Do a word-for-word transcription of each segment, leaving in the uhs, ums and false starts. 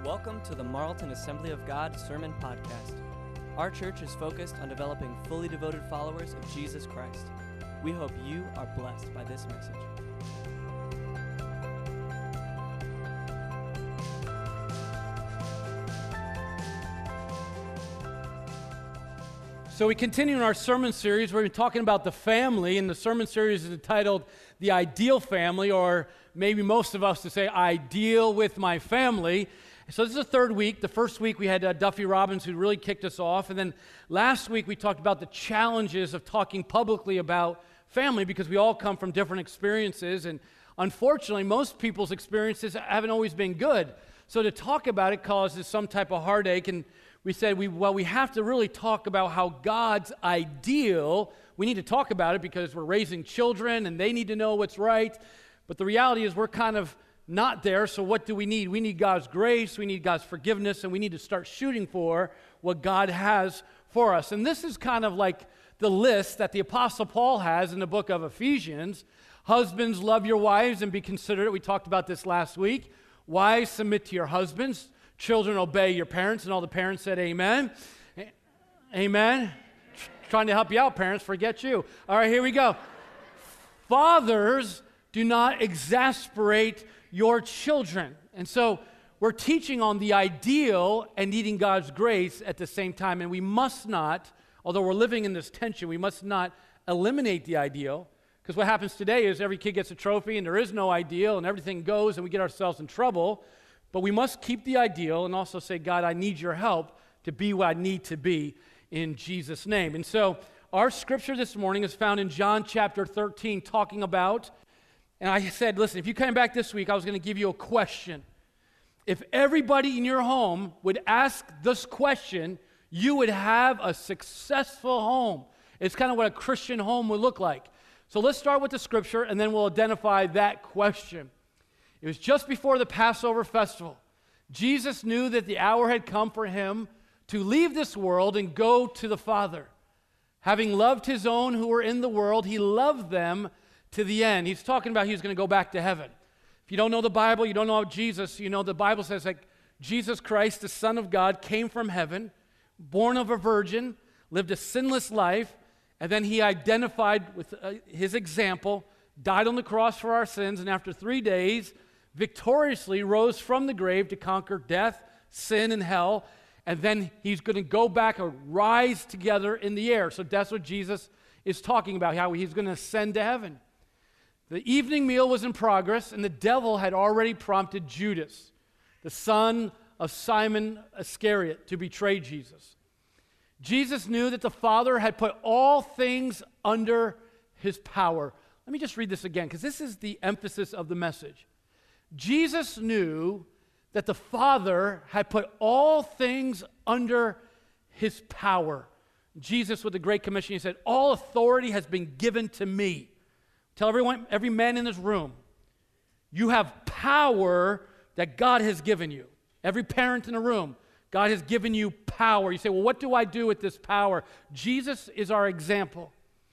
Welcome to the Marlton Assembly of God Sermon Podcast. Our church is focused on developing fully devoted followers of Jesus Christ. We hope you are blessed by this message. So we continue in our sermon series where we're talking about the family, and the sermon series is entitled The Ideal Family, or maybe most of us to say, I deal with my family. So this is the third week. The first week we had uh, Duffy Robbins who really kicked us off, and then last week we talked about the challenges of talking publicly about family because we all come from different experiences, and unfortunately most people's experiences haven't always been good. So to talk about it causes some type of heartache, and we said, we well, we have to really talk about how God's ideal, we need to talk about it because we're raising children and they need to know what's right, but the reality is we're kind of not there, so what do we need? We need God's grace, we need God's forgiveness, and we need to start shooting for what God has for us. And this is kind of like the list that the Apostle Paul has in the book of Ephesians. Husbands, love your wives and be considerate. We talked about this last week. Wives, submit to your husbands. Children, obey your parents. And all the parents said amen. Amen. Trying to help you out, parents. Forget you. All right, here we go. Fathers, do not exasperate your children. And so we're teaching on the ideal and needing God's grace at the same time. And we must not, although we're living in this tension, we must not eliminate the ideal. Because what happens today is every kid gets a trophy and there is no ideal and everything goes and we get ourselves in trouble. But we must keep the ideal and also say, God, I need your help to be what I need to be in Jesus' name. And so our scripture this morning is found in John chapter thirteen, talking about, and I said, listen, if you came back this week, I was going to give you a question. If everybody in your home would ask this question, you would have a successful home. It's kind of what a Christian home would look like. So let's start with the scripture, and then we'll identify that question. It was just before the Passover festival. Jesus knew that the hour had come for him to leave this world and go to the Father. Having loved his own who were in the world, he loved them to the end. He's talking about he was going to go back to heaven. If you don't know the Bible, you don't know Jesus, you know the Bible says that Jesus Christ, the Son of God, came from heaven, born of a virgin, lived a sinless life, and then he identified with uh, his example, died on the cross for our sins, and after three days, victoriously rose from the grave to conquer death, sin, and hell, and then he's going to go back and rise together in the air. So that's what Jesus is talking about, how he's going to ascend to heaven. The evening meal was in progress, and the devil had already prompted Judas, the son of Simon Iscariot, to betray Jesus. Jesus knew that the Father had put all things under his power. Let me just read this again, because this is the emphasis of the message. Jesus knew that the Father had put all things under his power. Jesus, with the Great Commission, he said, all authority has been given to me. Tell everyone, every man in this room, you have power that God has given you. Every parent in the room, God has given you power. You say, well, what do I do with this power? Jesus is our example.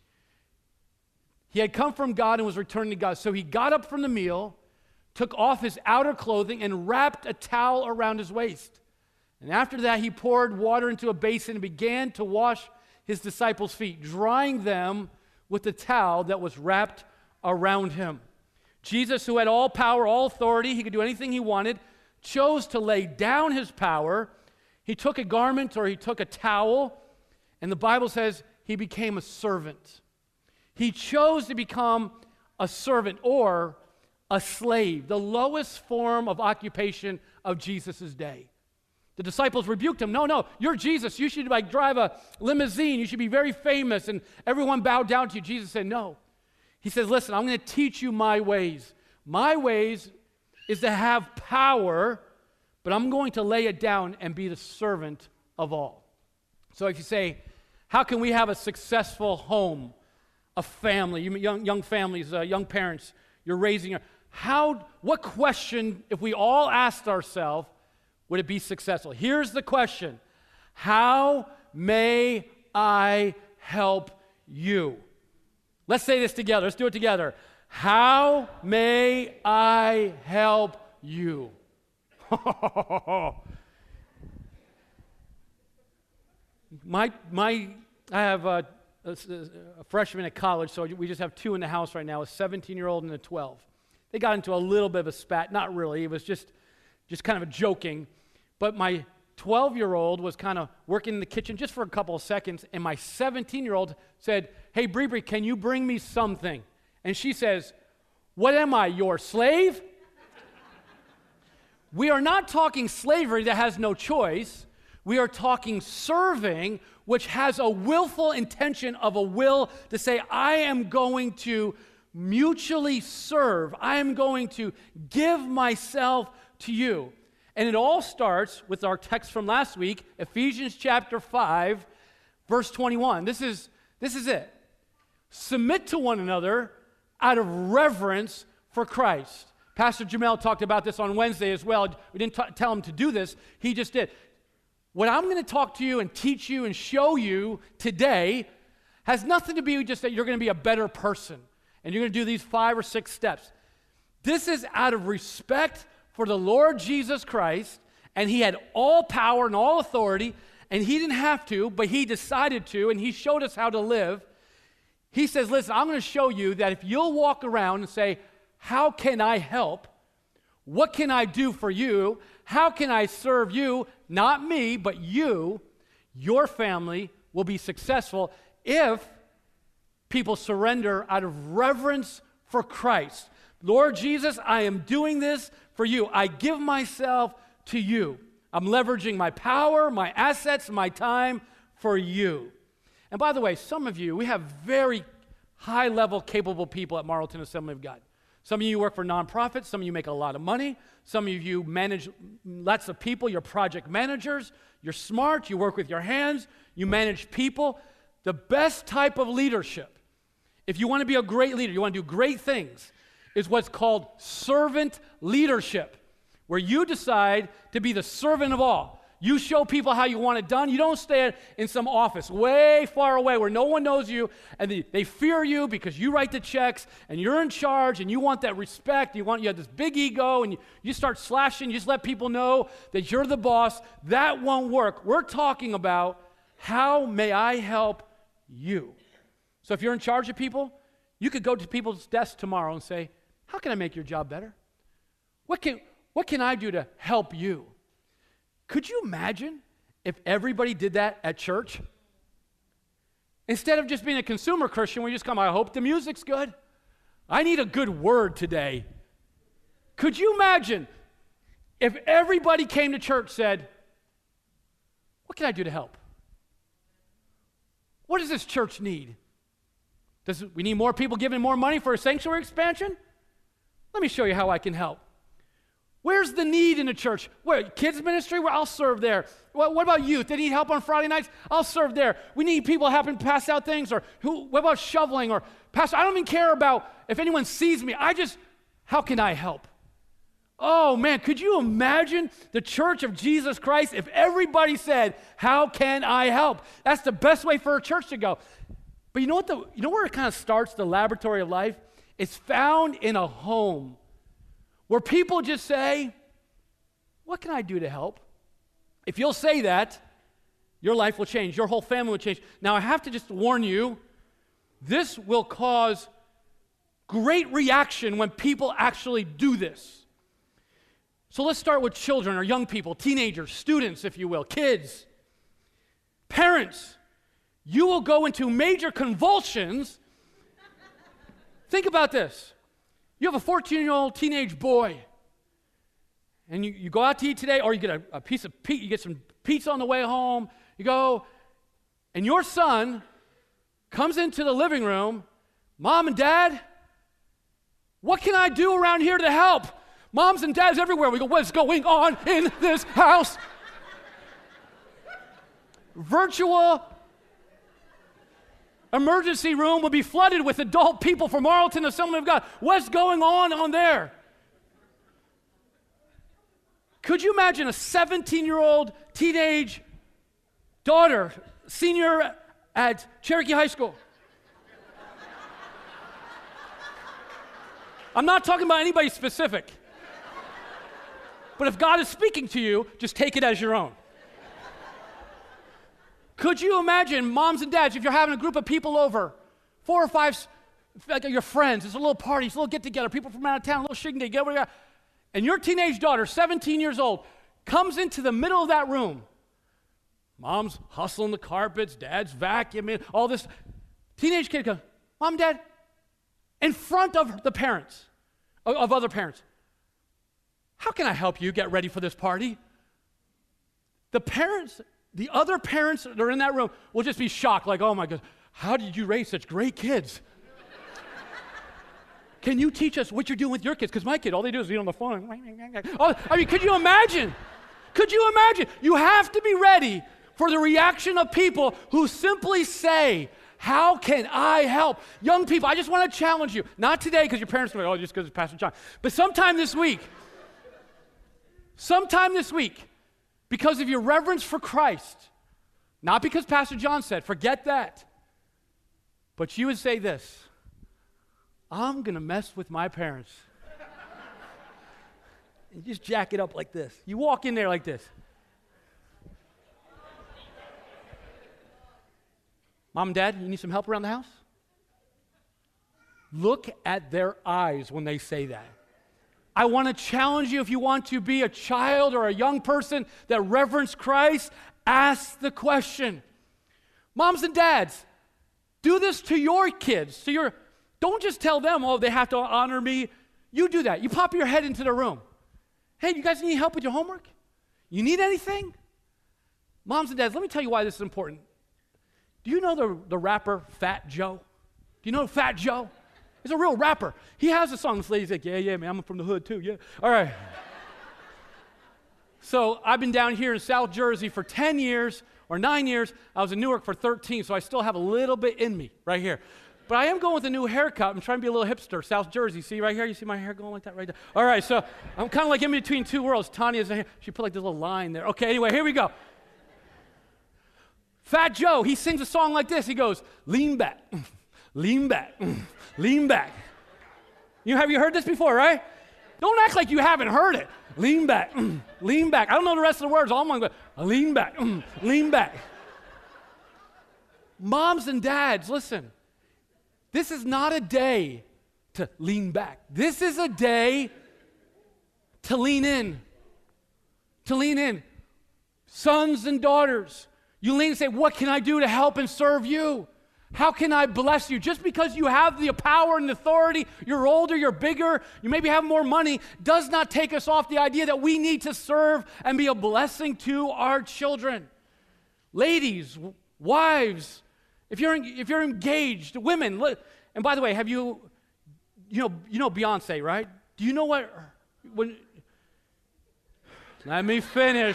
He had come from God and was returning to God. So he got up from the meal, took off his outer clothing, and wrapped a towel around his waist. And after that, he poured water into a basin and began to wash his disciples' feet, drying them with the towel that was wrapped around him. Jesus, who had all power, all authority, he could do anything he wanted, chose to lay down his power. He took a garment or he took a towel, and the Bible says he became a servant. He chose to become a servant or a slave, the lowest form of occupation of Jesus' day. The disciples rebuked him. No, no, you're Jesus. You should like drive a limousine. You should be very famous, and everyone bowed down to you. Jesus said, no. He says, listen, I'm going to teach you my ways. My ways is to have power, but I'm going to lay it down and be the servant of all. So if you say, how can we have a successful home, a family, you young, young families, uh, young parents, you're raising, how, what question, if we all asked ourselves, would it be successful? Here's the question. How may I help you? Let's say this together. Let's do it together. How may I help you? my, my, I have a, a, a freshman at college, so we just have two in the house right now, a seventeen-year-old and a twelve. They got into a little bit of a spat, not really, it was just, just kind of a joking, but my twelve-year-old was kind of working in the kitchen just for a couple of seconds, and my seventeen-year-old said, "Hey, Bree Bree, can you bring me something?" And she says, "What am I, your slave?" We are not talking slavery that has no choice. We are talking serving, which has a willful intention of a will to say, I am going to mutually serve. I am going to give myself to you. And it all starts with our text from last week, Ephesians chapter five, verse twenty-one. This is, this is it. Submit to one another out of reverence for Christ. Pastor Jamel talked about this on Wednesday as well. We didn't t- tell him to do this. He just did. What I'm going to talk to you and teach you and show you today has nothing to be just that you're going to be a better person and you're going to do these five or six steps. This is out of respect for the Lord Jesus Christ, and he had all power and all authority, and he didn't have to, but he decided to, and he showed us how to live. He says, listen, I'm going to show you that if you'll walk around and say, how can I help? What can I do for you? How can I serve you? Not me, but you, your family will be successful if people surrender out of reverence for Christ. Lord Jesus, I am doing this for you. I give myself to you. I'm leveraging my power, my assets, my time for you. And by the way, some of you, we have very high-level, capable people at Marlton Assembly of God. Some of you work for nonprofits. Some of you make a lot of money. Some of you manage lots of people. You're project managers. You're smart. You work with your hands. You manage people. The best type of leadership, if you want to be a great leader, you want to do great things, is what's called servant leadership, where you decide to be the servant of all. You show people how you want it done. You don't stay in some office way far away where no one knows you, and they, they fear you because you write the checks, and you're in charge, and you want that respect. You want you have this big ego, and you, you start slashing. You just let people know that you're the boss. That won't work. We're talking about how may I help you. So if you're in charge of people, you could go to people's desks tomorrow and say, how can I make your job better? What can, what can I do to help you? Could you imagine if everybody did that at church? Instead of just being a consumer Christian, we just come, I hope the music's good. I need a good word today. Could you imagine if everybody came to church and said, what can I do to help? What does this church need? Does we need more people giving more money for a sanctuary expansion? Let me show you how I can help. Where's the need in the church? Where, kids ministry? Well, I'll serve there. What, what about youth? They need help on Friday nights? I'll serve there. We need people helping pass out things, or who? What about shoveling? Or pastor, I don't even care about if anyone sees me. I just, how can I help? Oh man, could you imagine the church of Jesus Christ if everybody said, how can I help? That's the best way for a church to go. But you know what? The, you know where it kind of starts, the laboratory of life? It's found in a home, where people just say, what can I do to help? If you'll say that, your life will change. Your whole family will change. Now, I have to just warn you, this will cause great reaction when people actually do this. So let's start with children or young people, teenagers, students, if you will, kids. Parents, you will go into major convulsions. Think about this. You have a fourteen-year-old teenage boy, and you, you go out to eat today, or you get a, a piece of pizza, you get some pizza on the way home, you go, and your son comes into the living room, Mom and Dad, what can I do around here to help? Moms and dads everywhere. We go, what's going on in this house? Virtual emergency room will be flooded with adult people from Marlton Assembly of God. What's going on on there? Could you imagine a seventeen-year-old teenage daughter, senior at Cherokee High School? I'm not talking about anybody specific. but if God is speaking to you, just take it as your own. Could you imagine, moms and dads, if you're having a group of people over, four or five, like your friends, it's a little party, it's a little get-together, people from out of town, a little shindig, get what you got, and your teenage daughter, seventeen years old, comes into the middle of that room. Mom's hustling the carpets, dad's vacuuming, all this. Teenage kid comes, Mom, Dad, in front of the parents, of, of other parents. How can I help you get ready for this party? The parents, the other parents that are in that room will just be shocked, like, oh my God, how did you raise such great kids? Can you teach us what you're doing with your kids? Because my kid, all they do is eat on the phone. Oh, I mean, could you imagine? Could you imagine? You have to be ready for the reaction of people who simply say, how can I help? Young people, I just want to challenge you. Not today because your parents are like, oh, just because it's Pastor John. But sometime this week, sometime this week, because of your reverence for Christ, not because Pastor John said, forget that. But you would say this, I'm going to mess with my parents. And just jack it up like this. You walk in there like this. Mom and Dad, you need some help around the house? Look at their eyes when they say that. I want to challenge you, if you want to be a child or a young person that reverence Christ, ask the question. Moms and dads, do this to your kids. To your, don't just tell them, oh, they have to honor me. You do that. You pop your head into the room. Hey, you guys need help with your homework? You need anything? Moms and dads, let me tell you why this is important. Do you know the, the rapper Fat Joe? Do you know Fat Joe? He's a real rapper. He has a song. This lady's like, yeah, yeah, man, I'm from the hood too, yeah. All right. So I've been down here in South Jersey for ten years or nine years. I was in Newark for thirteen, so I still have a little bit in me right here. But I am going with a new haircut. I'm trying to be a little hipster. South Jersey, see right here? You see my hair going like that right there? All right, so I'm kind of like in between two worlds. Tanya's here. She put like this little line there. Okay, anyway, here we go. Fat Joe, he sings a song like this. He goes, lean back, lean back, lean back. You have you heard this before, right? Don't act like you haven't heard it. Lean back, lean back. I don't know the rest of the words. All I'm going to go, lean back, lean back. Moms and dads, listen. This is not a day to lean back. This is a day to lean in. To lean in. Sons and daughters, you lean and say, what can I do to help and serve you? How can I bless you? Just because you have the power and authority, you're older, you're bigger, you maybe have more money, does not take us off the idea that we need to serve and be a blessing to our children. Ladies, wives, if you're if you're engaged, women, and by the way, have you, you know, you know Beyonce, right? Do you know what, when, let me finish.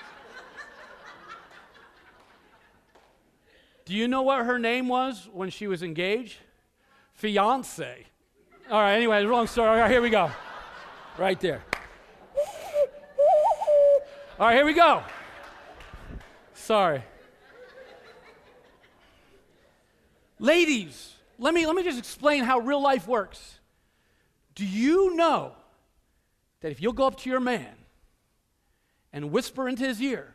Do you know what her name was when she was engaged? Fiance. All right, anyway, wrong story. All right, here we go. Right there. All right, here we go. Sorry. Ladies, let me, let me just explain how real life works. Do you know that if you'll go up to your man and whisper into his ear,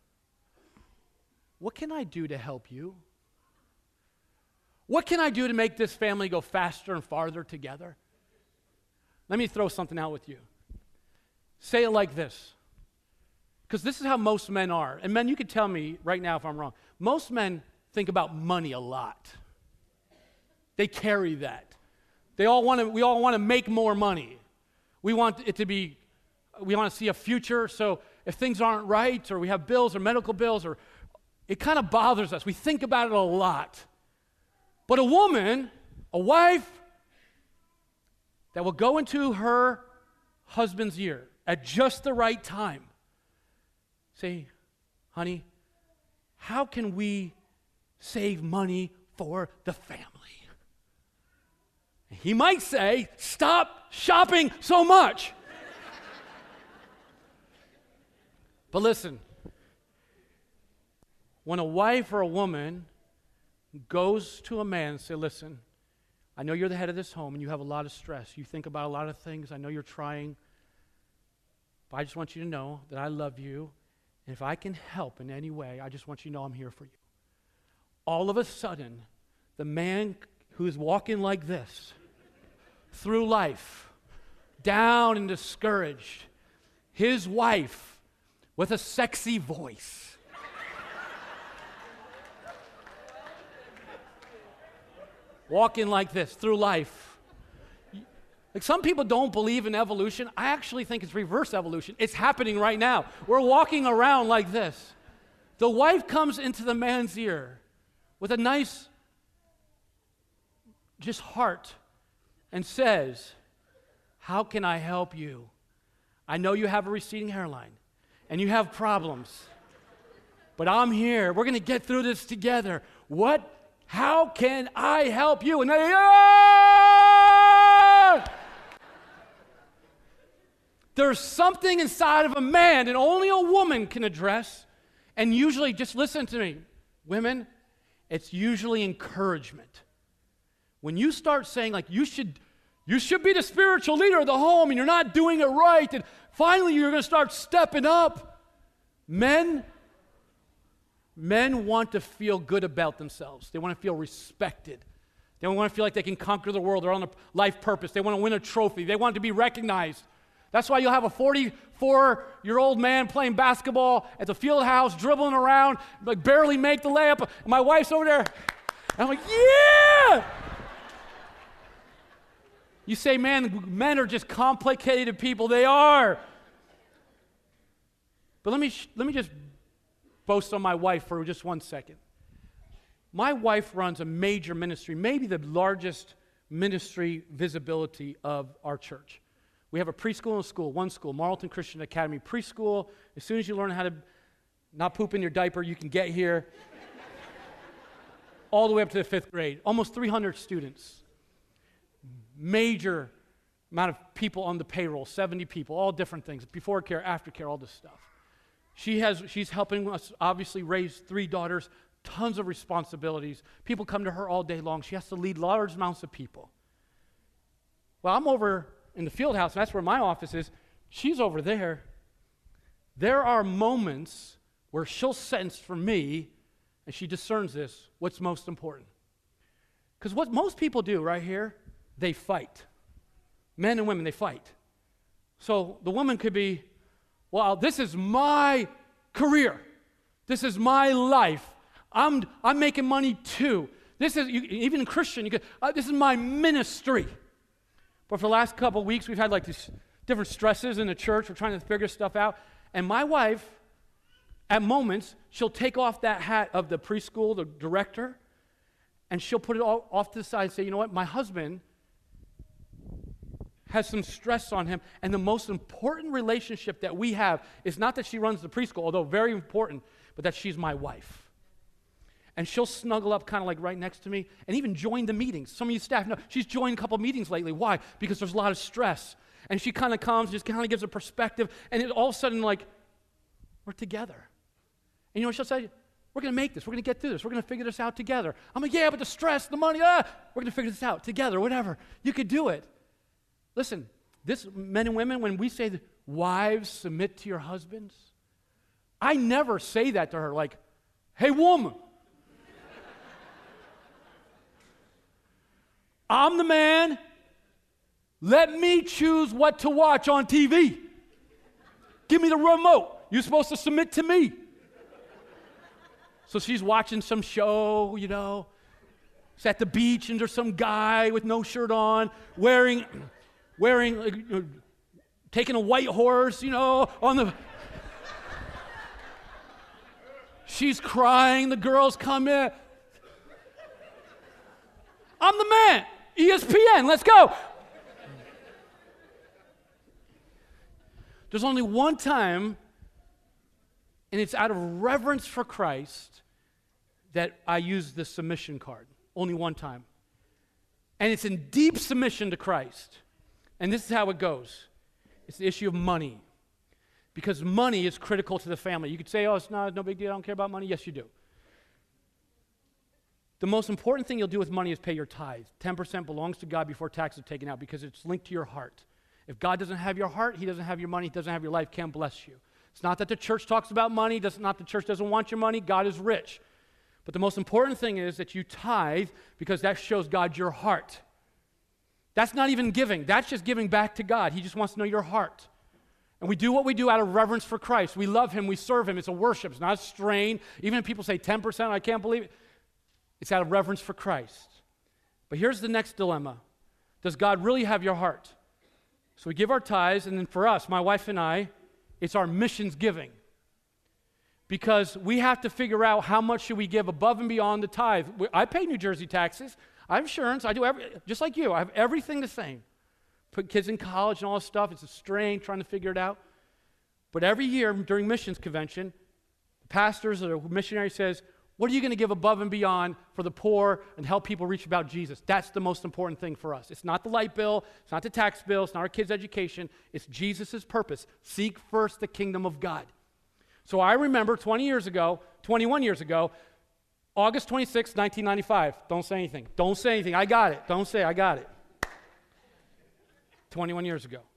what can I do to help you? What can I do to make this family go faster and farther together? Let me throw something out with you. Say it like this, because this is how most men are. And men, you can tell me right now if I'm wrong. Most men think about money a lot. They carry that. They all want to. We all want to make more money. We want it to be. We want to see a future. So if things aren't right, or we have bills or medical bills, or it kind of bothers us. We think about it a lot. But a woman, a wife, that will go into her husband's ear at just the right time, say, honey, how can we save money for the family? He might say, stop shopping so much. But listen, when a wife or a woman goes to a man and say, listen, I know you're the head of this home and you have a lot of stress. You think about a lot of things. I know you're trying. I just want you to know that I love you, and if I can help in any way, I just want you to know I'm here for you. All of a sudden, the man who's walking like this through life, down and discouraged, his wife with a sexy voice, walking like this through life. Like, some people don't believe in evolution. I actually think it's reverse evolution. It's happening right now. We're walking around like this. The wife comes into the man's ear with a nice, just heart, and says, how can I help you? I know you have a receding hairline, and you have problems, but I'm here. We're going to get through this together. What? How can I help you? And they, ah! There's something inside of a man that only a woman can address, and usually, just listen to me, women, it's usually encouragement. When you start saying, like, you should, you should be the spiritual leader of the home, and you're not doing it right, and finally you're going to start stepping up, men, men want to feel good about themselves. They want to feel respected. They want to feel like they can conquer the world. They're on a life purpose. They want to win a trophy. They want to be recognized. That's why you'll have a forty-four-year-old man playing basketball at the field house, dribbling around, like barely make the layup. And my wife's over there. And I'm like, yeah! You say, man, men are just complicated people. They are. But let me, let me just boast on my wife for just one second. My wife runs a major ministry, maybe the largest ministry visibility of our church. We have a preschool and a school, one school, Marlton Christian Academy preschool. As soon as you learn how to not poop in your diaper, you can get here. All the way up to the fifth grade. Almost three hundred students. Major amount of people on the payroll, seventy people, all different things, before care, after care, all this stuff. She has, she's helping us obviously raise three daughters, tons of responsibilities. People come to her all day long. She has to lead large amounts of people. Well, I'm over in the field house, and that's where my office is. She's over there. There are moments where she'll sense for me, and she discerns this, what's most important. Because what most people do right here, they fight. Men and women, they fight. So the woman could be, well, this is my career. This is my life. I'm, I'm making money too. This is, you, even in Christian, you could, uh, this is my ministry. But for the last couple of weeks, we've had like these different stresses in the church. We're trying to figure stuff out. And my wife, at moments, she'll take off that hat of the preschool, the director, and she'll put it all off to the side and say, you know what, my husband has some stress on him, and the most important relationship that we have is not that she runs the preschool, although very important, but that she's my wife. And she'll snuggle up kind of like right next to me and even join the meetings. Some of you staff know she's joined a couple meetings lately. Why? Because there's a lot of stress. And she kind of comes, just kind of gives a perspective, and it all of a sudden, like, we're together. And you know what she'll say? We're going to make this. We're going to get through this. We're going to figure this out together. I'm like, yeah, but the stress, the money, ah, we're going to figure this out together, whatever. You could do it. Listen, this, men and women, when we say, that, wives, submit to your husbands, I never say that to her like, hey, woman, I'm the man. Let me choose what to watch on T V. Give me the remote. You're supposed to submit to me. So she's watching some show, you know. It's at the beach, and there's some guy with no shirt on, wearing, wearing, uh, taking a white horse, you know, on the. She's crying. The girls come in. I'm the man. E S P N, let's go. There's only one time, and it's out of reverence for Christ, that I use the submission card. Only one time. And it's in deep submission to Christ. And this is how it goes. It's the issue of money. Because money is critical to the family. You could say, oh, it's not, no big deal, I don't care about money. Yes, you do. The most important thing you'll do with money is pay your tithe. ten percent belongs to God before taxes are taken out because it's linked to your heart. If God doesn't have your heart, he doesn't have your money, he doesn't have your life, can't bless you. It's not that the church talks about money, it's not the church doesn't want your money, God is rich. But the most important thing is that you tithe because that shows God your heart. That's not even giving. That's just giving back to God. He just wants to know your heart. And we do what we do out of reverence for Christ. We love him. We serve him. It's a worship. It's not a strain. Even if people say ten percent, I can't believe it. It's out of reverence for Christ. But here's the next dilemma. Does God really have your heart? So we give our tithes, and then for us, my wife and I, it's our missions giving. Because we have to figure out how much should we give above and beyond the tithe. I pay New Jersey taxes. I have insurance. I do every, just like you. I have everything the same. Put kids in college and all this stuff. It's a strain trying to figure it out. But every year during missions convention, the pastors or the missionary says, what are you going to give above and beyond for the poor and help people reach about Jesus? That's the most important thing for us. It's not the light bill. It's not the tax bill. It's not our kids' education. It's Jesus' purpose. Seek first the kingdom of God. So I remember twenty years ago, twenty-one years ago, August twenty-sixth, nineteen ninety-five. Don't say anything. Don't say anything. I got it. Don't say I got it. twenty-one years ago.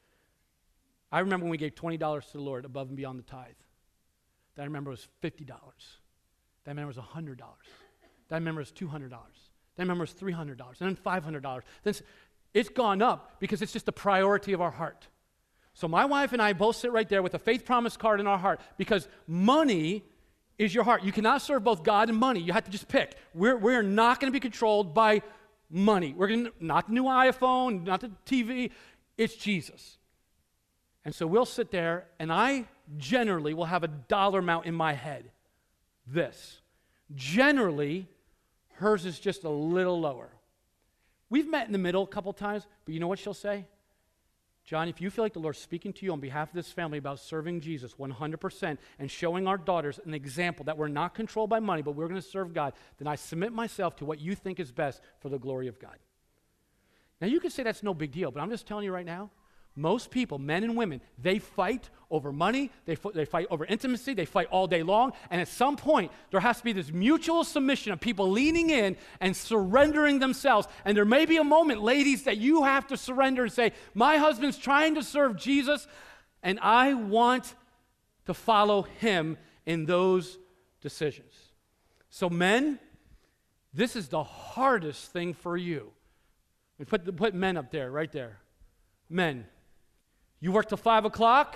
I remember when we gave twenty dollars to the Lord above and beyond the tithe. That I remember was fifty dollars. That I remember was one hundred dollars. That I remember was two hundred dollars. That I remember was three hundred dollars. And then five hundred dollars. Then it's gone up because it's just the priority of our heart. So my wife and I both sit right there with a faith promise card in our heart because money is your heart. You cannot serve both God and money. You have to just pick. We're, we're not going to be controlled by money. We're going to, not the new iPhone, not the T V. It's Jesus. And so we'll sit there, and I generally will have a dollar amount in my head. This. Generally, hers is just a little lower. We've met in the middle a couple times, but you know what she'll say? John, if you feel like the Lord's speaking to you on behalf of this family about serving Jesus one hundred percent and showing our daughters an example that we're not controlled by money, but we're going to serve God, then I submit myself to what you think is best for the glory of God. Now, you could say that's no big deal, but I'm just telling you right now, most people, men and women, they fight over money, they, f- they fight over intimacy, they fight all day long, and at some point, there has to be this mutual submission of people leaning in and surrendering themselves. And there may be a moment, ladies, that you have to surrender and say, my husband's trying to serve Jesus, and I want to follow him in those decisions. So men, this is the hardest thing for you. We put, the, put men up there, right there. Men. You work till five o'clock,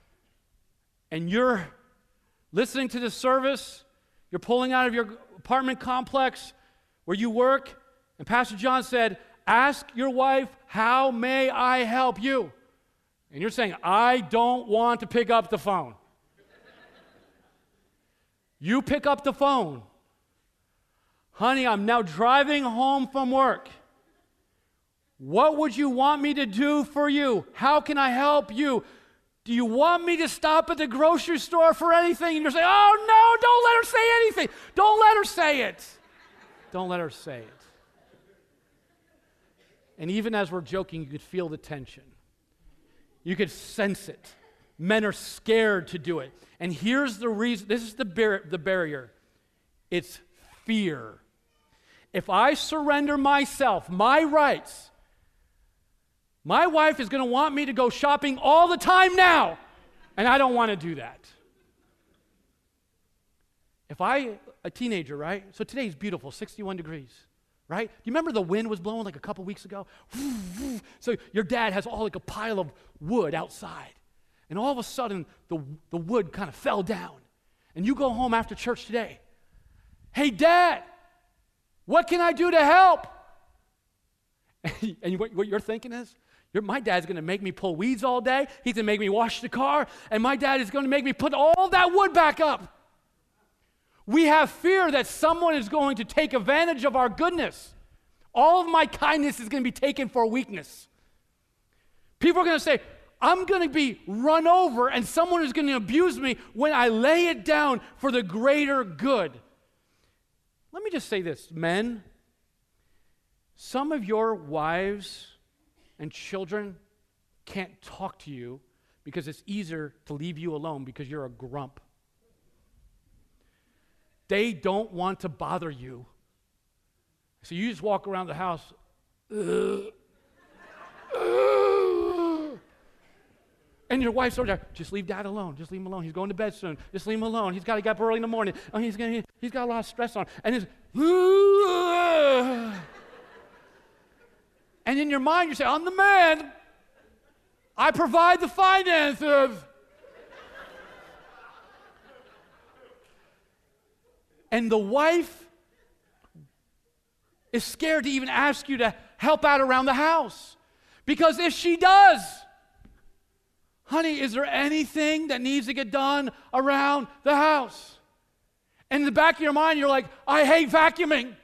and you're listening to this service. You're pulling out of your apartment complex where you work, and Pastor John said, ask your wife, how may I help you? And you're saying, I don't want to pick up the phone. You pick up the phone. Honey, I'm now driving home from work. What would you want me to do for you? How can I help you? Do you want me to stop at the grocery store for anything? And you're saying, oh, no, don't let her say anything. Don't let her say it. Don't let her say it. And even as we're joking, you could feel the tension. You could sense it. Men are scared to do it. And here's the reason. This is the, bar- the barrier. It's fear. If I surrender myself, my rights, my wife is going to want me to go shopping all the time now, and I don't want to do that. If I, a teenager, right? So today's beautiful, sixty-one degrees, right? Do you remember the wind was blowing like a couple weeks ago? So your dad has all like a pile of wood outside, and all of a sudden the, the wood kind of fell down, and you go home after church today. Hey, Dad, what can I do to help? And what, what you're thinking is, You're, my dad's going to make me pull weeds all day. He's going to make me wash the car. And my dad is going to make me put all that wood back up. We have fear that someone is going to take advantage of our goodness. All of my kindness is going to be taken for weakness. People are going to say, I'm going to be run over and someone is going to abuse me when I lay it down for the greater good. Let me just say this, men. Some of your wives and children can't talk to you because it's easier to leave you alone because you're a grump. They don't want to bother you. So you just walk around the house. Uh, uh, And your wife's over there, just leave dad alone. Just leave him alone. He's going to bed soon. Just leave him alone. He's got to get up early in the morning. Oh, he's gonna, he's got a lot of stress on. And it's, and in your mind, you say, I'm the man. I provide the finances. And the wife is scared to even ask you to help out around the house. Because if she does, honey, is there anything that needs to get done around the house? And in the back of your mind, you're like, I hate vacuuming.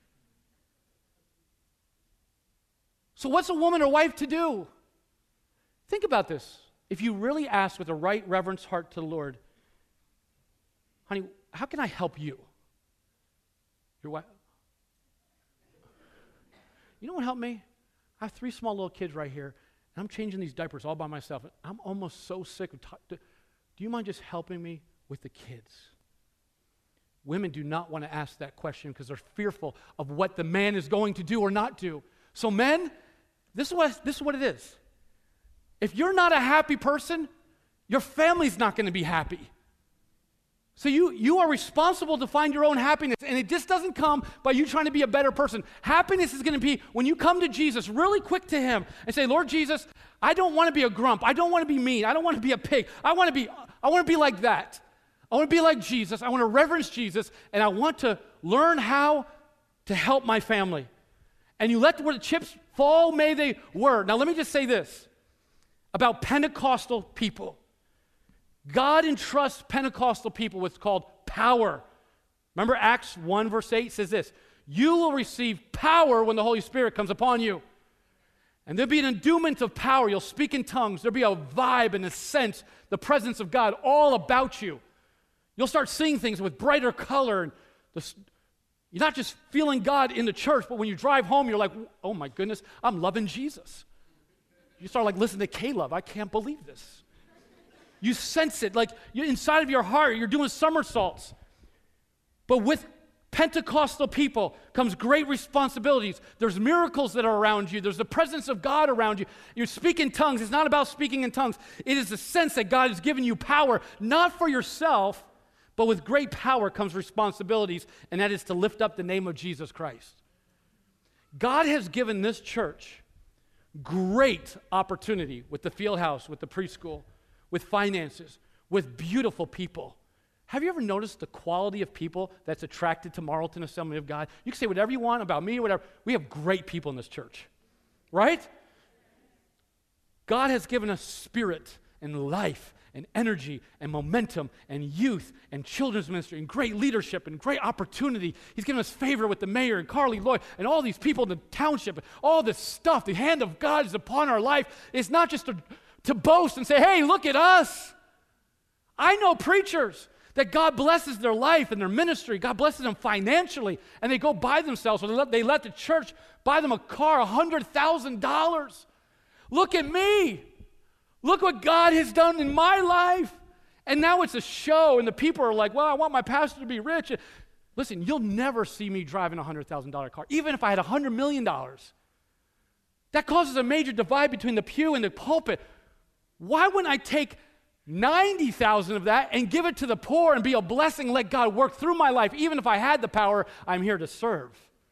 So what's a woman or wife to do? Think about this. If you really ask with a right reverence heart to the Lord, honey, how can I help you? Your wife. You know what helped me? I have three small little kids right here, and I'm changing these diapers all by myself. I'm almost so sick of talking. Do you mind just helping me with the kids? Women do not want to ask that question because they're fearful of what the man is going to do or not do. So men, this is what, this is what it is. If you're not a happy person, your family's not going to be happy. So you, you are responsible to find your own happiness, and it just doesn't come by you trying to be a better person. Happiness is going to be when you come to Jesus really quick to him and say, Lord Jesus, I don't want to be a grump. I don't want to be mean. I don't want to be a pig. I want to be, I want to be like that. I want to be like Jesus. I want to reverence Jesus, and I want to learn how to help my family. And you let where the chips fall, may they were. Now let me just say this about Pentecostal people. God entrusts Pentecostal people with what's called power. Remember Acts one verse eight says this, you will receive power when the Holy Spirit comes upon you. And there'll be an endowment of power. You'll speak in tongues. There'll be a vibe and a sense, the presence of God all about you. You'll start seeing things with brighter color. And the, you're not just feeling God in the church, but when you drive home, you're like, oh my goodness, I'm loving Jesus. You start like listening to K-Love. I can't believe this. You sense it, like you're inside of your heart, you're doing somersaults. But with Pentecostal people comes great responsibilities. There's miracles that are around you. There's the presence of God around you. You speak in tongues. It's not about speaking in tongues. It is the sense that God has given you power, not for yourself, but with great power comes responsibilities, and that is to lift up the name of Jesus Christ. God has given this church great opportunity with the field house, with the preschool, with finances, with beautiful people. Have you ever noticed the quality of people that's attracted to Marlton Assembly of God? You can say whatever you want about me or whatever. We have great people in this church, right? God has given us spirit and life and energy and momentum and youth and children's ministry and great leadership and great opportunity. He's given us favor with the mayor and Carly Lloyd and all these people in the township. All this stuff, the hand of God is upon our life. It's not just to to boast and say, hey, look at us. I know preachers that God blesses their life and their ministry. God blesses them financially, and they go buy themselves, or they let, they let the church buy them a car, one hundred thousand dollars. Look at me. Look what God has done in my life. And now it's a show, and the people are like, well, I want my pastor to be rich. Listen, you'll never see me driving a one hundred thousand dollars car, even if I had one hundred million dollars. That causes a major divide between the pew and the pulpit. Why wouldn't I take ninety thousand of that and give it to the poor and be a blessing, let God work through my life? Even if I had the power, I'm here to serve.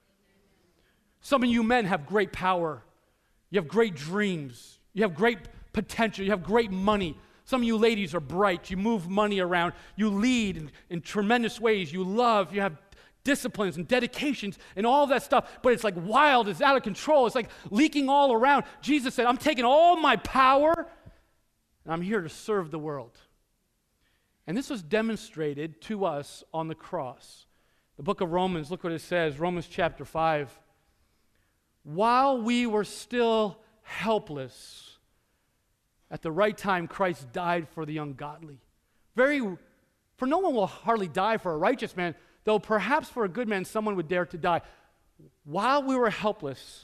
Some of you men have great power. You have great dreams. You have great potential. You have great money. Some of you ladies are bright. You move money around. You lead in, in tremendous ways. You love. You have disciplines and dedications and all that stuff, but it's like wild. It's out of control. It's like leaking all around. Jesus said, I'm taking all my power and I'm here to serve the world. And this was demonstrated to us on the cross. The book of Romans, look what it says, Romans chapter five. While we were still helpless, at the right time, Christ died for the ungodly. Very, for no one will hardly die for a righteous man, though perhaps for a good man someone would dare to die. While we were helpless,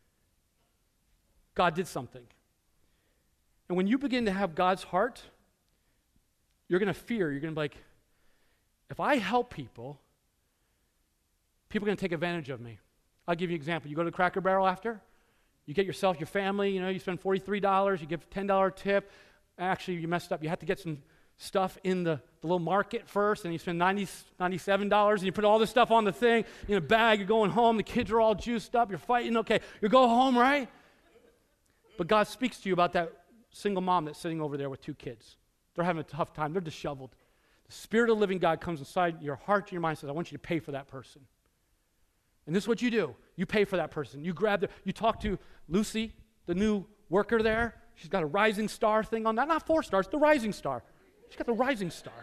God did something. And when you begin to have God's heart, you're going to fear. You're going to be like, if I help people, people are going to take advantage of me. I'll give you an example. You go to the Cracker Barrel after, you get yourself, your family, you know, you spend forty-three dollars, you give a ten dollars tip, actually, you messed up. You have to get some stuff in the, the little market first, and you spend ninety, ninety-seven dollars, and you put all this stuff on the thing in a bag. You're going home. The kids are all juiced up. You're fighting. Okay, you go home, right? But God speaks to you about that single mom that's sitting over there with two kids. They're having a tough time. They're disheveled. The Spirit of the living God comes inside your heart and your mind and says, I want you to pay for that person. And this is what you do. You pay for that person. You grab their, you talk to Lucy, the new worker there. She's got a rising star thing on that. Not four stars, the rising star. She's got the rising star.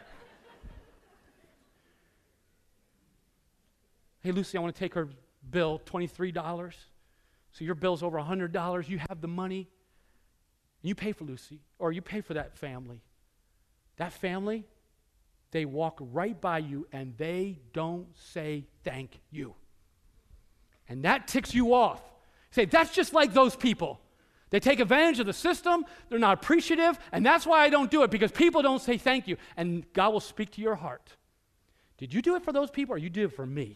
Hey, Lucy, I want to take her bill, twenty-three dollars. So your bill's over one hundred dollars. You have the money. You pay for Lucy, or you pay for that family. That family, they walk right by you and they don't say thank you. And that ticks you off. You say, that's just like those people. They take advantage of the system, they're not appreciative, and that's why I don't do it, because people don't say thank you. And God will speak to your heart. Did you do it for those people, or you did it for me?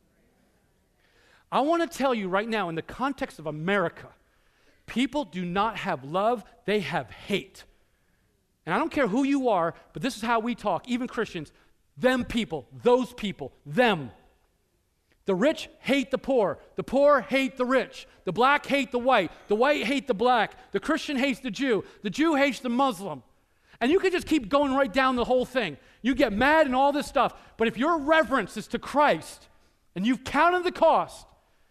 I want to tell you right now, in the context of America, people do not have love, they have hate. And I don't care who you are, but this is how we talk, even Christians. Them people, those people, them. The rich hate the poor. The poor hate the rich. The black hate the white. The white hate the black. The Christian hates the Jew. The Jew hates the Muslim. And you can just keep going right down the whole thing. You get mad and all this stuff. But if your reverence is to Christ and you've counted the cost,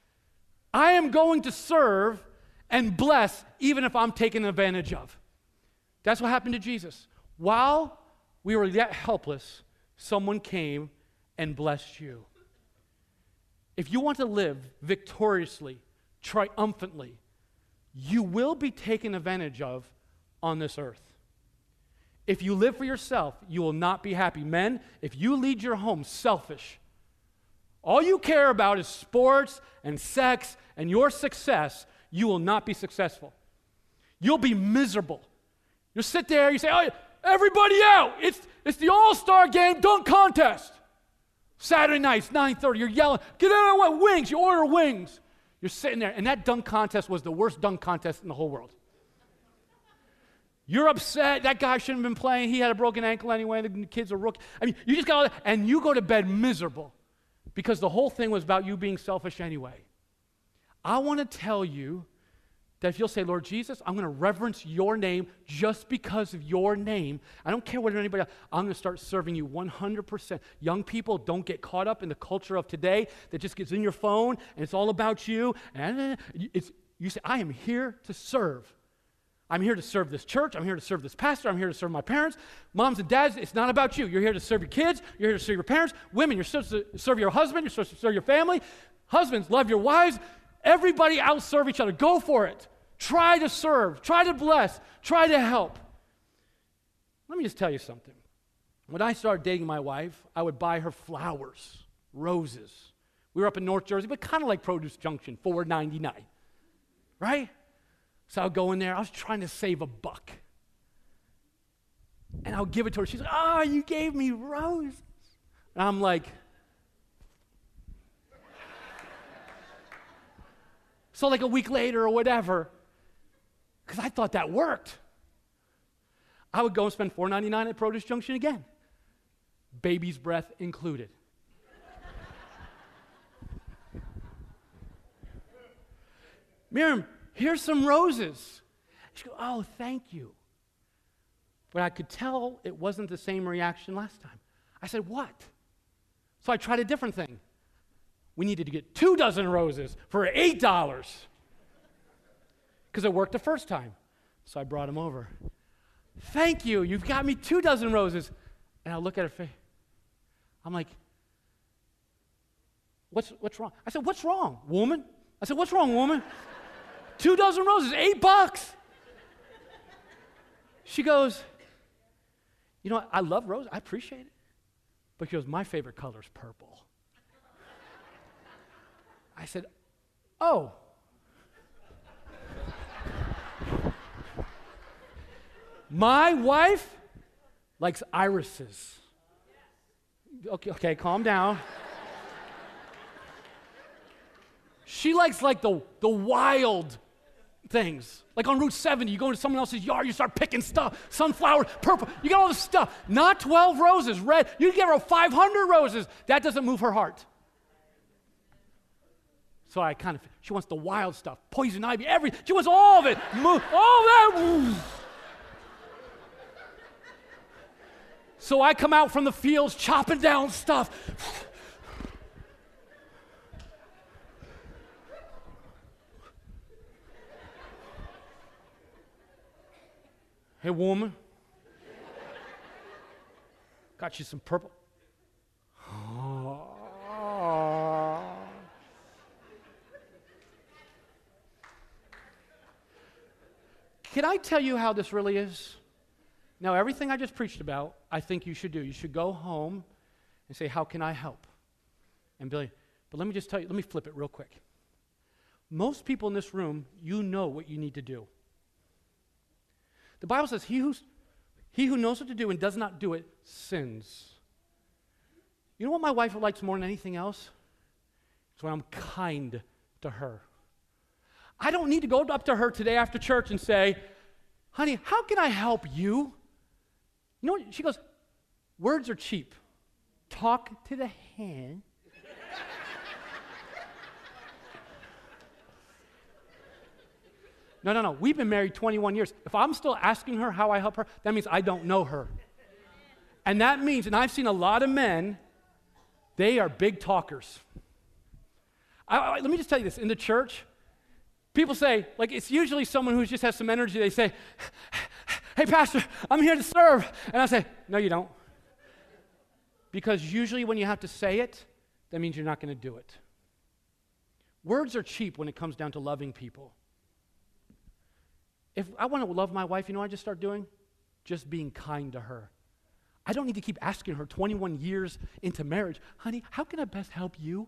I am going to serve and bless even if I'm taken advantage of. That's what happened to Jesus. While we were yet helpless, someone came and blessed you. If you want to live victoriously, triumphantly, you will be taken advantage of on this earth. If you live for yourself, you will not be happy. Men, if you lead your home selfish, all you care about is sports and sex and your success, you will not be successful. You'll be miserable. You'll sit there, you say, oh, everybody out. It's, it's the all-star game dunk contest. Saturday nights, nine thirty, you're yelling, get out of the way, wings, you order wings. You're sitting there, and that dunk contest was the worst dunk contest in the whole world. You're upset, that guy shouldn't have been playing, he had a broken ankle anyway, the kids are rookie. I mean, you just got, and you go to bed miserable because the whole thing was about you being selfish anyway. I want to tell you that if you'll say, Lord Jesus, I'm going to reverence your name just because of your name. I don't care what anybody else, I'm going to start serving you one hundred percent. Young people, don't get caught up in the culture of today that just gets in your phone and it's all about you. And it's, you say, I am here to serve. I'm here to serve this church. I'm here to serve this pastor. I'm here to serve my parents. Moms and dads, it's not about you. You're here to serve your kids. You're here to serve your parents. Women, you're supposed to serve your husband. You're supposed to serve your family. Husbands, love your wives. Everybody outserve each other. Go for it. Try to serve, try to bless, try to help. Let me just tell you something. When I started dating my wife, I would buy her flowers, roses. We were up in North Jersey, but kind of like Produce Junction, four ninety-nine, right? So I would go in there. I was trying to save a buck. And I would give it to her. She's like, oh, you gave me roses. And I'm like, so like a week later or whatever, because I thought that worked, I would go and spend four ninety-nine at Produce Junction again, baby's breath included. Miriam, here's some roses. She goes, oh, thank you. But I could tell it wasn't the same reaction last time. I said, what? So I tried a different thing. We needed to get two dozen roses for eight dollars. Because it worked the first time. So I brought them over. Thank you, you've got me two dozen roses. And I look at her face. I'm like, what's, what's wrong? I said, what's wrong, woman? I said, what's wrong, woman? Two dozen roses, eight bucks. She goes, you know, I love roses, I appreciate it. But she goes, my favorite color is purple. I said, oh. My wife likes irises. Okay, okay, calm down. She likes like the, the wild things. Like on Route seventy, you go into someone else's yard, you start picking stuff, sunflower, purple, you got all this stuff. Not twelve roses, red. You give her five hundred roses. That doesn't move her heart. So I kind of, she wants the wild stuff, poison ivy, everything. She wants all of it. Move, all that. So I come out from the fields chopping down stuff. Hey, woman. Got you some purple. Can I tell you how this really is? Now, everything I just preached about, I think you should do. You should go home and say, how can I help? And Billy, but let me just tell you, let me flip it real quick. Most people in this room, you know what you need to do. The Bible says, he, who's, he who knows what to do and does not do it sins. You know what my wife likes more than anything else? It's when I'm kind to her. I don't need to go up to her today after church and say, honey, how can I help you? You know what? She goes, words are cheap. Talk to the hand. No, no, no. We've been married twenty-one years. If I'm still asking her how I help her, that means I don't know her. And that means, and I've seen a lot of men, they are big talkers. I, I, let me just tell you this. In the church, people say, like it's usually someone who just has some energy. They say, hey, pastor, I'm here to serve. And I say, no, you don't. Because usually when you have to say it, that means you're not going to do it. Words are cheap when it comes down to loving people. If I want to love my wife, you know what I just start doing? Just being kind to her. I don't need to keep asking her twenty-one years into marriage, honey, how can I best help you?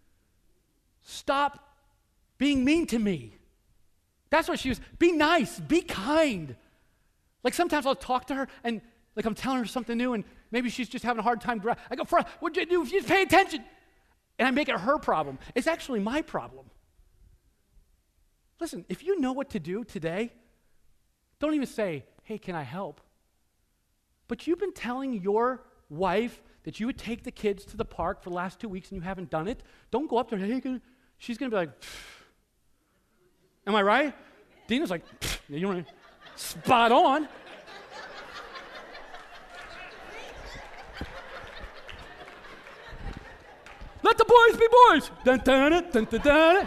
Stop being mean to me. That's what she was. Be nice, be kind. Like sometimes I'll talk to her and like I'm telling her something new and maybe she's just having a hard time. Gra- I go, what'd you do? Just pay attention. And I make it her problem. It's actually my problem. Listen, if you know what to do today, don't even say, hey, can I help? But you've been telling your wife that you would take the kids to the park for the last two weeks and you haven't done it. Don't go up to her, hey, can, she's going to be like, pfft. Am I right? Dina's like, you know, spot on. Let the boys be boys. Dun, dun, dun, dun, dun, dun.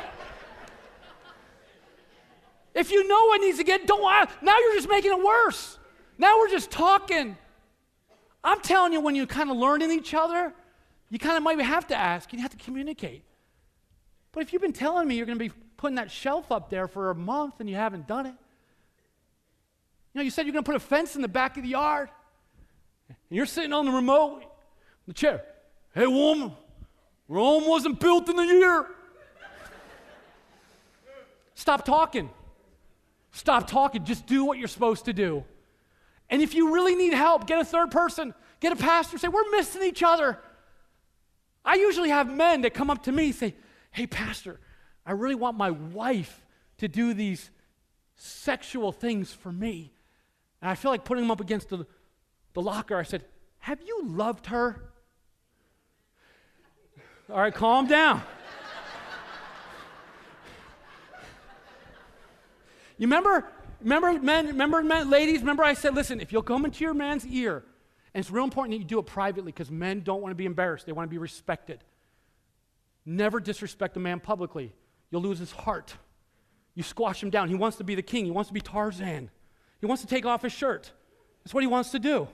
If you know what needs to get, don't, now you're just making it worse. Now we're just talking. I'm telling you, when you kind of learn in each other, you kind of might have to ask, you have to communicate. But if you've been telling me you're going to be putting that shelf up there for a month and you haven't done it, you know, you said you're going to put a fence in the back of the yard, and you're sitting on the remote, the chair. Hey, woman, Rome wasn't built in a year. Stop talking. Stop talking. Just do what you're supposed to do. And if you really need help, get a third person. Get a pastor. Say, we're missing each other. I usually have men that come up to me and say, hey, pastor, I really want my wife to do these sexual things for me. And I feel like putting them up against the, the locker. I said, have you loved her? All right, calm down. You remember, remember men, remember men, ladies, remember I said, listen, if you'll come into your man's ear, and it's real important that you do it privately because men don't want to be embarrassed. They want to be respected. Never disrespect a man publicly. You'll lose his heart. You squash him down. He wants to be the king. He wants to be Tarzan. He wants to take off his shirt. That's what he wants to do.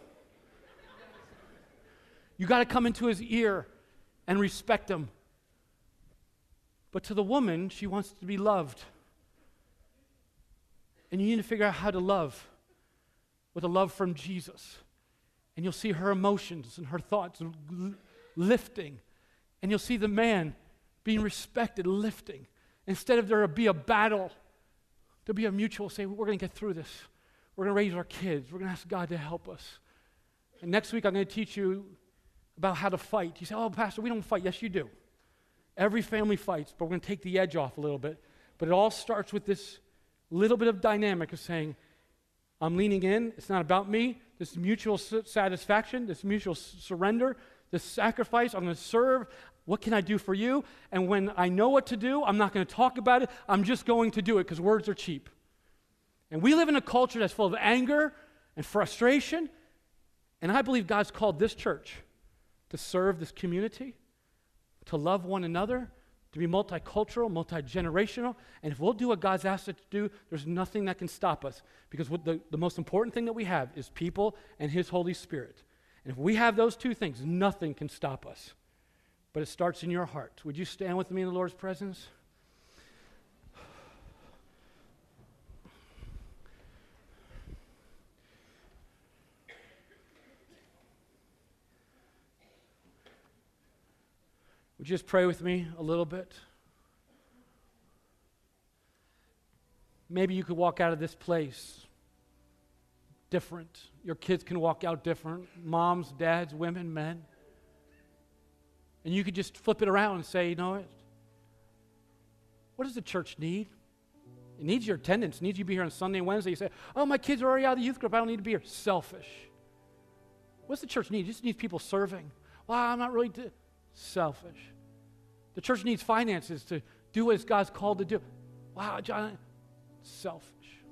You got to come into his ear and respect him. But to the woman, she wants to be loved. And you need to figure out how to love with a love from Jesus. And you'll see her emotions and her thoughts lifting. And you'll see the man being respected, lifting. Instead of there be a battle, there'll be a mutual say, we're going to get through this. We're going to raise our kids. We're going to ask God to help us. And next week I'm going to teach you about how to fight. You say, oh, Pastor, we don't fight. Yes, you do. Every family fights, but we're going to take the edge off a little bit. But it all starts with this little bit of dynamic of saying, I'm leaning in. It's not about me. This mutual satisfaction, this mutual surrender, this sacrifice. I'm going to serve. What can I do for you? And when I know what to do, I'm not going to talk about it. I'm just going to do it because words are cheap. And we live in a culture that's full of anger and frustration. And I believe God's called this church to serve this community, to love one another, to be multicultural, multi-generational. And if we'll do what God's asked us to do, there's nothing that can stop us. Because what the, the most important thing that we have is people and His Holy Spirit. And if we have those two things, nothing can stop us. But it starts in your heart. Would you stand with me in the Lord's presence? Would you just pray with me a little bit? Maybe you could walk out of this place different. Your kids can walk out different. Moms, dads, women, men. And you could just flip it around and say, you know what? What does the church need? It needs your attendance. It needs you to be here on Sunday and Wednesday. You say, oh, my kids are already out of the youth group. I don't need to be here. Selfish. What's the church need? It just needs people serving. Well, I'm not really... D-. Selfish. The church needs finances to do what God's called to do. Wow, John, selfish.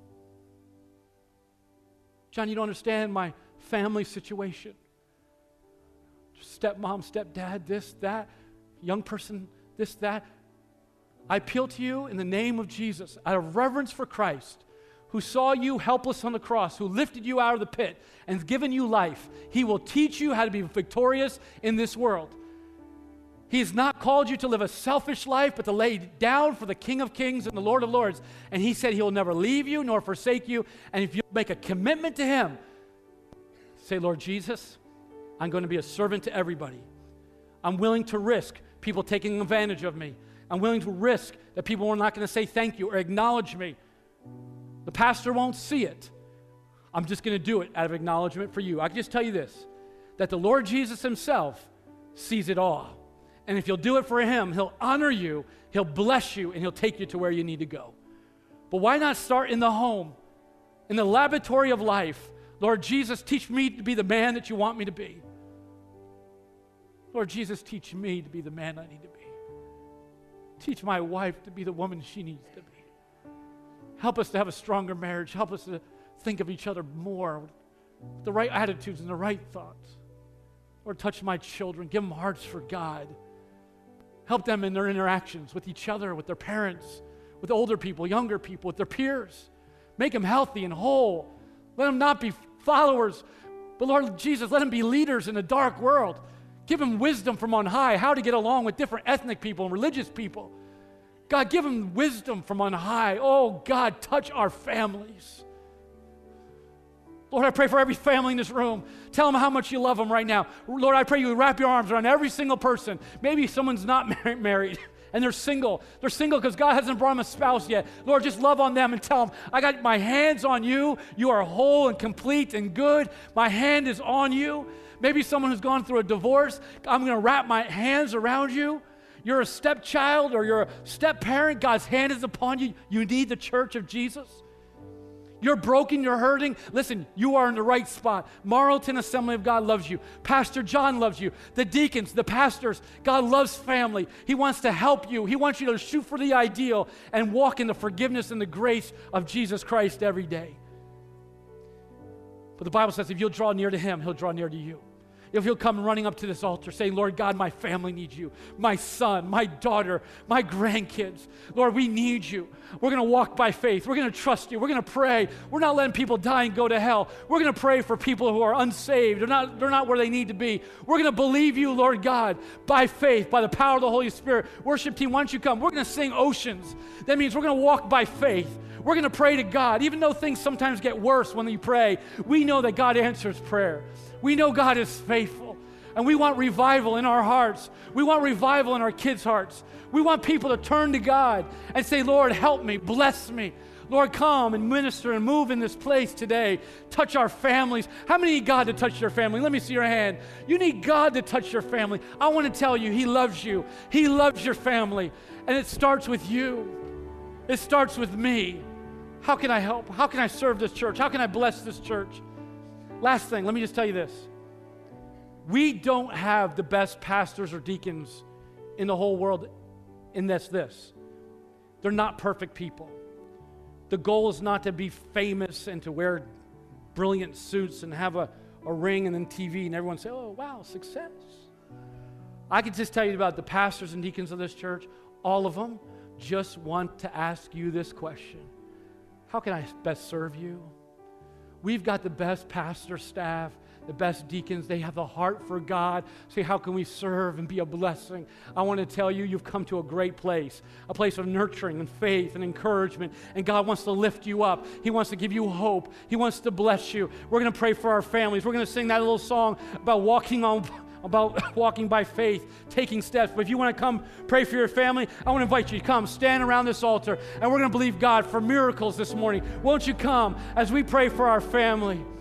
John, you don't understand my family situation. Stepmom, stepdad, this, that, young person, this, that. I appeal to you in the name of Jesus, out of reverence for Christ, who saw you helpless on the cross, who lifted you out of the pit and has given you life. He will teach you how to be victorious in this world. He has not called you to live a selfish life, but to lay down for the King of Kings and the Lord of Lords. And He said He will never leave you nor forsake you. And if you make a commitment to Him, say, Lord Jesus, I'm going to be a servant to everybody. I'm willing to risk people taking advantage of me. I'm willing to risk that people are not going to say thank you or acknowledge me. The pastor won't see it. I'm just going to do it out of acknowledgement for you. I can just tell you this, that the Lord Jesus Himself sees it all. And if you'll do it for Him, He'll honor you, He'll bless you, and He'll take you to where you need to go. But why not start in the home, in the laboratory of life? Lord Jesus, teach me to be the man that you want me to be. Lord Jesus, teach me to be the man I need to be. Teach my wife to be the woman she needs to be. Help us to have a stronger marriage. Help us to think of each other more with the right attitudes and the right thoughts. Lord, touch my children. Give them hearts for God. Help them in their interactions with each other, with their parents, with older people, younger people, with their peers. Make them healthy and whole. Let them not be followers, but Lord Jesus, let them be leaders in a dark world. Give them wisdom from on high, how to get along with different ethnic people and religious people. God, give them wisdom from on high. Oh, God, touch our families. Lord, I pray for every family in this room. Tell them how much you love them right now. Lord, I pray you wrap your arms around every single person. Maybe someone's not mar- married and they're single. They're single because God hasn't brought them a spouse yet. Lord, just love on them and tell them, I got my hands on you. You are whole and complete and good. My hand is on you. Maybe someone who's gone through a divorce. I'm going to wrap my hands around you. You're a stepchild or you're a step-parent. God's hand is upon you. You need the church of Jesus. You're broken, you're hurting. Listen, you are in the right spot. Marlton Assembly of God loves you. Pastor John loves you. The deacons, the pastors, God loves family. He wants to help you. He wants you to shoot for the ideal and walk in the forgiveness and the grace of Jesus Christ every day. But the Bible says if you'll draw near to Him, He'll draw near to you. If you'll come running up to this altar saying, Lord God, my family needs you. My son, my daughter, my grandkids. Lord, we need you. We're going to walk by faith. We're going to trust you. We're going to pray. We're not letting people die and go to hell. We're going to pray for people who are unsaved. They're not, they're not where they need to be. We're going to believe you, Lord God, by faith, by the power of the Holy Spirit. Worship team, why don't you come? We're going to sing Oceans. That means we're going to walk by faith. We're going to pray to God. Even though things sometimes get worse when you pray, we know that God answers prayer. We know God is faithful, and we want revival in our hearts. We want revival in our kids' hearts. We want people to turn to God and say, Lord, help me, bless me. Lord, come and minister and move in this place today. Touch our families. How many need God to touch your family? Let me see your hand. You need God to touch your family. I want to tell you, He loves you. He loves your family, and it starts with you. It starts with me. How can I help? How can I serve this church? How can I bless this church? Last thing, let me just tell you this. We don't have the best pastors or deacons in the whole world, and that's this. They're not perfect people. The goal is not to be famous and to wear brilliant suits and have a, a ring and then T V and everyone say, oh, wow, success. I can just tell you about the pastors and deacons of this church. All of them just want to ask you this question. How can I best serve you? We've got the best pastor staff, the best deacons. They have the heart for God. Say, how can we serve and be a blessing? I want to tell you, you've come to a great place, a place of nurturing and faith and encouragement. And God wants to lift you up. He wants to give you hope. He wants to bless you. We're going to pray for our families. We're going to sing that little song about walking on about walking by faith, taking steps. But if you want to come pray for your family, I want to invite you to come, stand around this altar, and we're going to believe God for miracles this morning. Won't you come as we pray for our family?